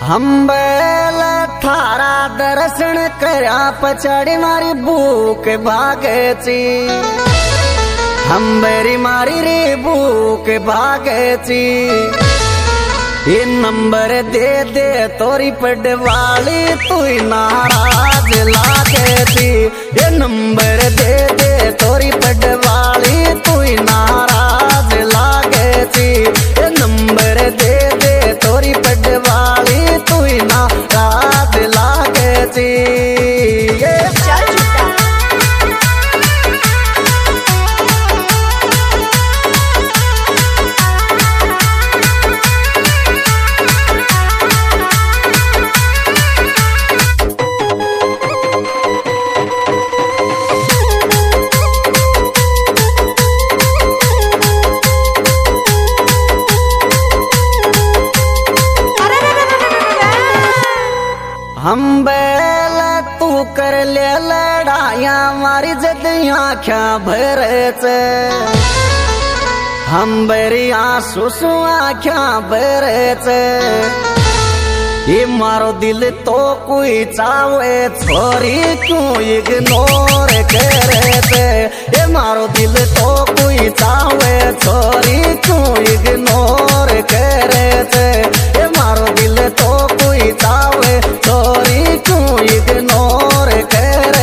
हम बेल थारा दर्शन करया पछाड़ी मारी भूख भागेची। हम बेरी मारी रे भूख भागेची। ये नंबर दे दे तोरी पडवाली तू नाराज लागेची। ये नंबर दे दे तोरी पडवाली तू नाराज लागेची। ये नंबर दे दे तोरी पडवाली तू नाराज लागेची। हम बैल तू कर ले लड़ाया मारी जद आख्या भरच। हम बेरी आंसू आख्या भरच। ये मारो दिल तो कोई चावे छोरी क्यों इग्नोर करे। ये मारो दिल तो कोई चावे छोरी क्यों इग्नोर करे। ये मारो दिल तो कोई चावे छोरी क्यों इग्नोर करे।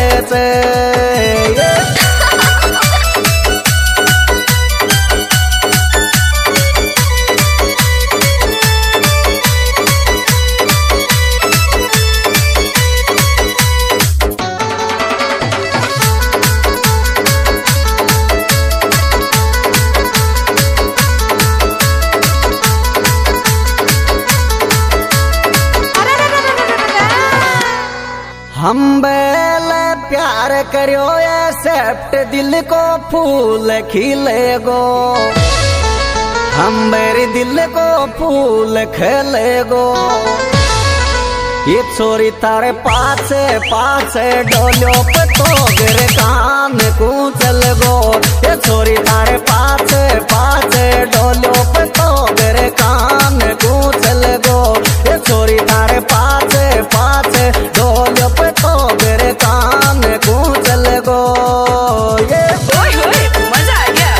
हम बेल प्यार करियो एक्सेप्ट दिल को फूल खिले गो। हम मेरे दिल को फूल खिले गो। ये छोरी तारे पाछे पाछे डोलो पे तो गिर कान को चल गो। ये छोरी तारे पाछे पाछे डोलो पे तो गिर कान को चल गो। ये छोरी तारे पाछे पाछे डोलो पे तो गिर कान को चल गो। ये मजा आ गया।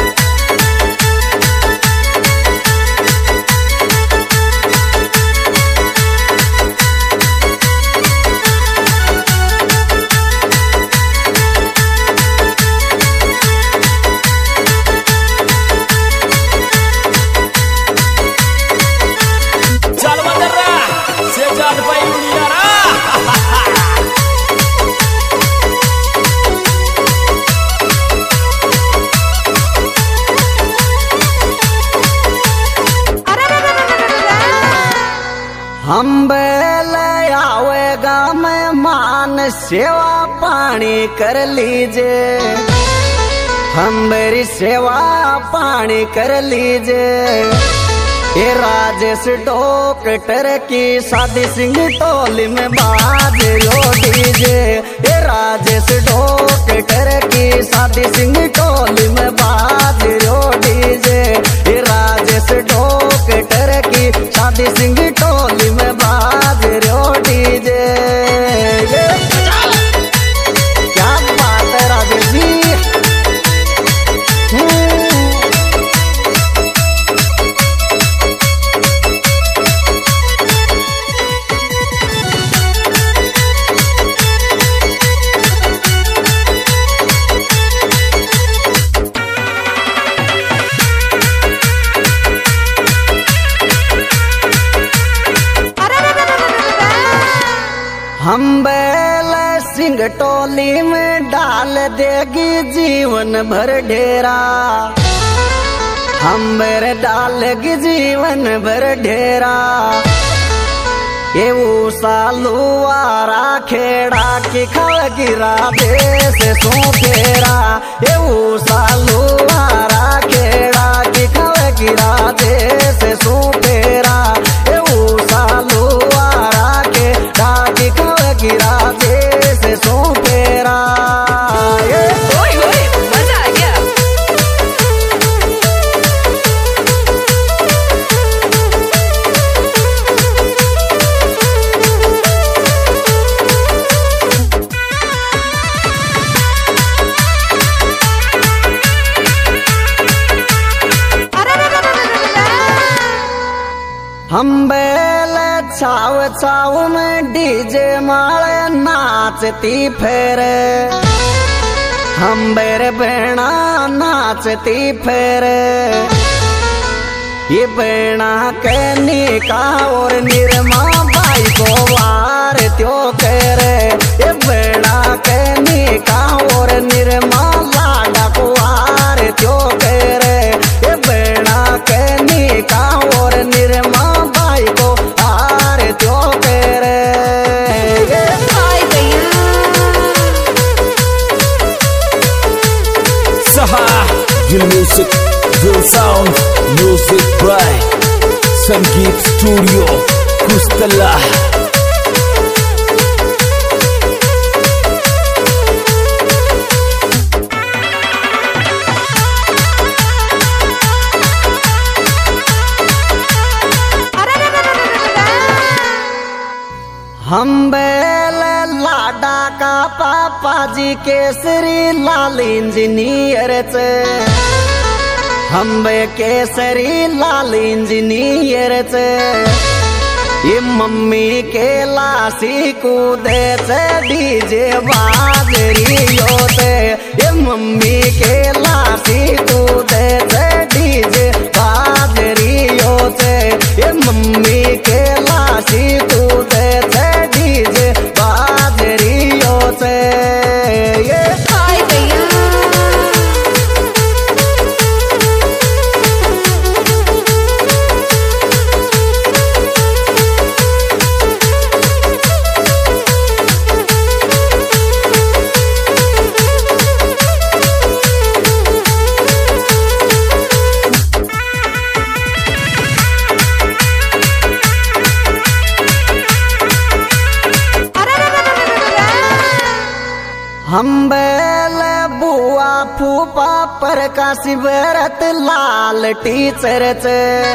हम बेल आवेगा मेहमान सेवा पानी कर लीजे। हम मेरी सेवा पानी कर लीजे। ये राजेश डॉक्टर की शादी सिंह टोली में बाज लो डीजे। ये राजेश डॉक्टर की शादी सिंह टोली में बाज लो डीजे। ये राजेश डॉक्टर की शादी सिंह टोली में बाज लो डीजे। क्या बात है राजेश जी। हम बैल सिंह टोली में डाल देगी जीवन भर ढेरा। हम मेरे डालेगी जीवन भर ढेरा। ये वो सालुआरा खेड़ा की खल गिरा देश सो फेरा। ये वो सालुआरा खेड़ा की खल गिरा देश सो फेरा। ये वो सालुआरा खेड़ा की खल गिरा देश सो फेरा। मजा आ गया। हम बेल छाव छाव में डीजे माले नाचती फेरे, हम बेर बेणा नाचती फेरे। ये बेणा के निका और निरमा बाई को वार त्यो करे, ये बेणा के निका और निरमा लाडा को वार त्यो करे, ये बेणा के निका और निरमा बाई को वार त्यो करे। हाय भैया Saha, real music, real sound, music by Sangeet Studio, Kustala. हम बेल लाडा का पापा जी केसरी लाल इंजीनियर चे, हम बे केसरी लाल इंजीनियर चे। ये मम्मी के लासी कूदे से डीजे बाजरी होते, ये मम्मी के लासी कूदे से डीजे बाजरी होते, ये मम्मी के लासी कूदे से डीजे बाजरी होते। हाय भैया हम बेल बुआ फूफा पर का शिवरत लाल टीचर चे,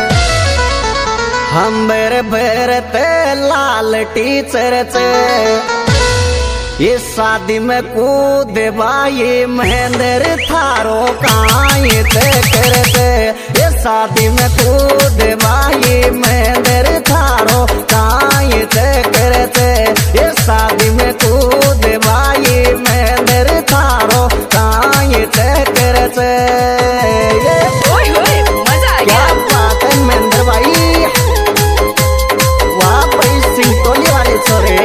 हम बेर भरत लाल टीचर चे। ये शादी में कूद बाई महेंद्र थारो काई ते करते, ये शादी में कूद बाई महेंद्र थारो काई ते करते, ये शादी में कूद बाई महेंद्र थारो काई ते करते। ओए होए मजा आ क्या गया। बात है महेंद्र भाई, वाह भाई सिंटोली वाले छोरे।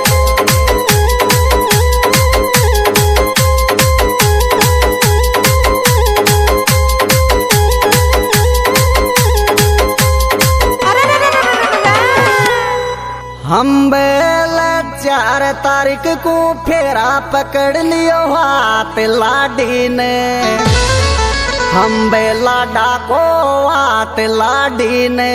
हम बेल 4 तारीख को फेरा पकड़ लियो हाथ लाडी ने, हम बेला डाको हाथ लाडी ने।